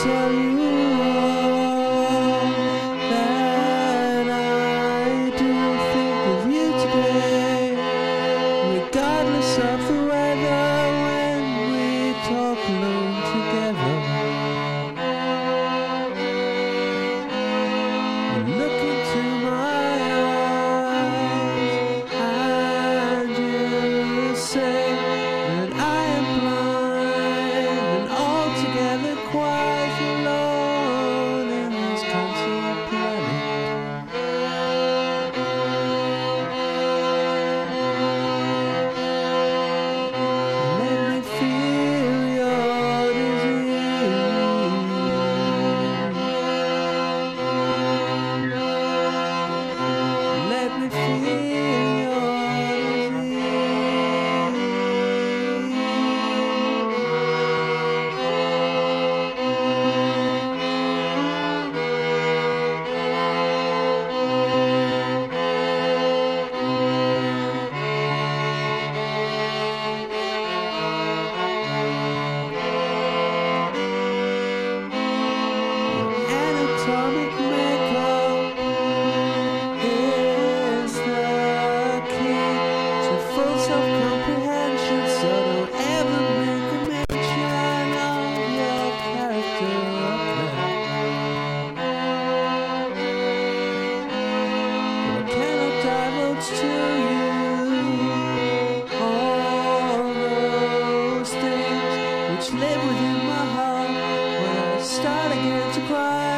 tell you all that I do think of you today, regardless of the weather, when we talk alone together. You look into my eyes and you say that I am blind and altogether quite alone in this constant planet. Let me feel your disease. Let me feel your disease. Anatomic makeup is the key to full self-comprehension, so don't ever make a mention of your character up there. I cannot divulge to you all those things which live within my heart when I start again to cry.